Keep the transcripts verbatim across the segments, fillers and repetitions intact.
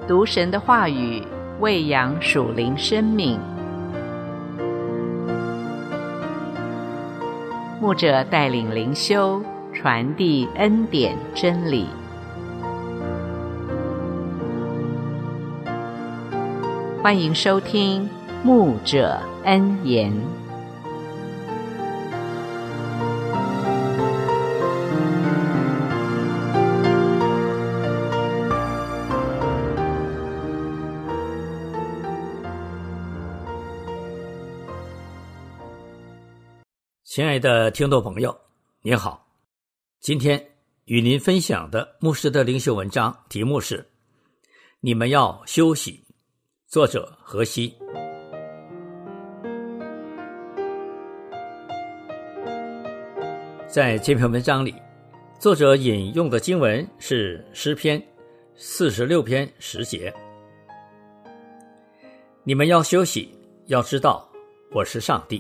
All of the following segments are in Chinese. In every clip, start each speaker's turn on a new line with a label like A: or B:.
A: 读神的话语，喂养属灵生命。牧者带领灵修，传递恩典真理。欢迎收听牧者恩言。
B: 亲爱的听众朋友，您好，今天与您分享的牧师的灵修文章题目是你们要休息，作者何西。在这篇文章里，作者引用的经文是诗篇四十六篇十节。你们要休息，要知道我是上帝。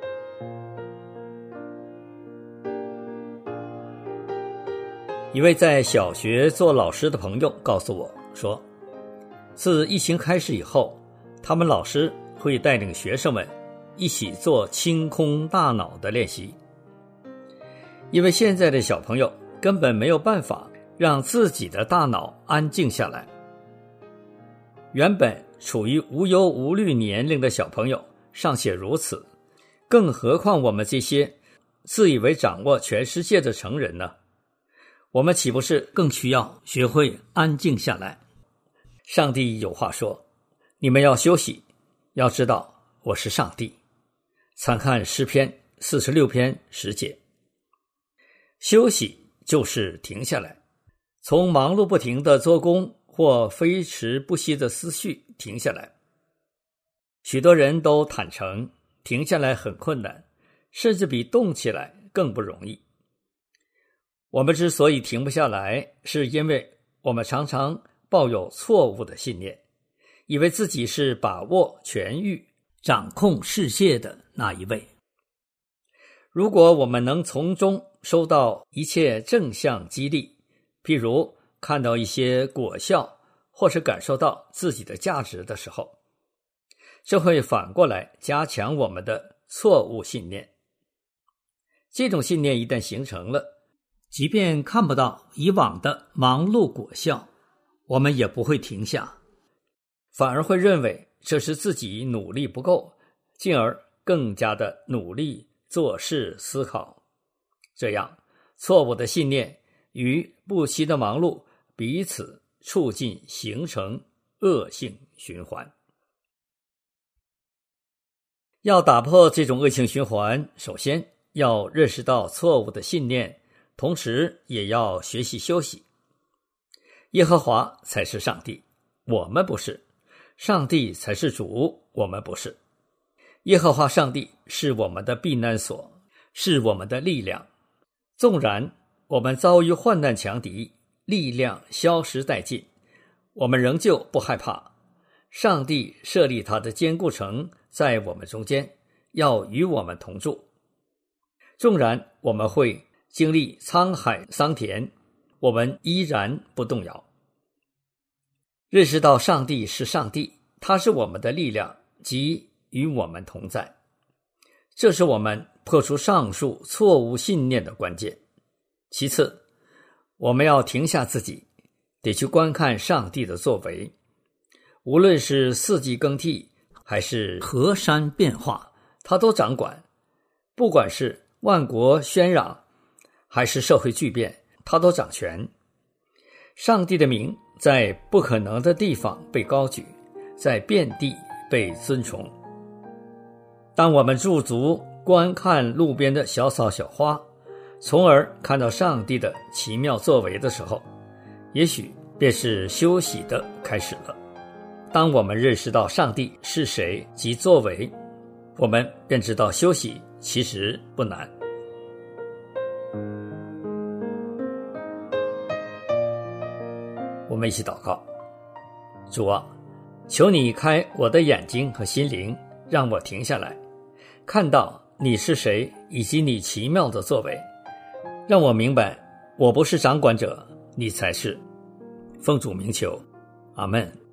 B: 一位在小学做老师的朋友告诉我说，自疫情开始以后，他们老师会带领学生们一起做清空大脑的练习。因为现在的小朋友根本没有办法让自己的大脑安静下来。原本处于无忧无虑年龄的小朋友尚且如此，更何况我们这些自以为掌握全世界的成人呢？我们岂不是更需要学会安静下来？上帝有话说，你们要休息，要知道我是上帝。参看诗篇四十六篇十节。休息就是停下来，从忙碌不停的做工或飞驰不息的思绪停下来。许多人都坦诚，停下来很困难，甚至比动起来更不容易。我们之所以停不下来，是因为我们常常抱有错误的信念，以为自己是把握权域、掌控世界的那一位。如果我们能从中收到一切正向激励，譬如看到一些果效，或是感受到自己的价值的时候，这会反过来加强我们的错误信念。这种信念一旦形成了，即便看不到以往的忙碌果效，我们也不会停下，反而会认为这是自己努力不够，进而更加的努力做事思考。这样错误的信念与不息的忙碌彼此促进，形成恶性循环。要打破这种恶性循环，首先要认识到错误的信念，同时也要学习休息。耶和华才是上帝，我们不是；上帝才是主，我们不是。耶和华上帝是我们的避难所，是我们的力量。纵然我们遭遇患难强敌，力量消失殆尽，我们仍旧不害怕。上帝设立他的坚固城在我们中间，要与我们同住。纵然我们会经历沧海桑田，我们依然不动摇。认识到上帝是上帝，他是我们的力量，即与我们同在。这是我们破除上述错误信念的关键。其次，我们要停下自己，得去观看上帝的作为。无论是四季更替，还是河山变化，他都掌管。不管是万国喧嚷，还是社会巨变，他都掌权。上帝的名在不可能的地方被高举，在遍地被尊崇。当我们驻足观看路边的小草小花，从而看到上帝的奇妙作为的时候，也许便是休息的开始了。当我们认识到上帝是谁及作为，我们便知道休息其实不难。我们一起祷告。主啊，求你开我的眼睛和心灵，让我停下来，看到你是谁以及你奇妙的作为，让我明白我不是掌管者，你才是。奉主名求，阿们。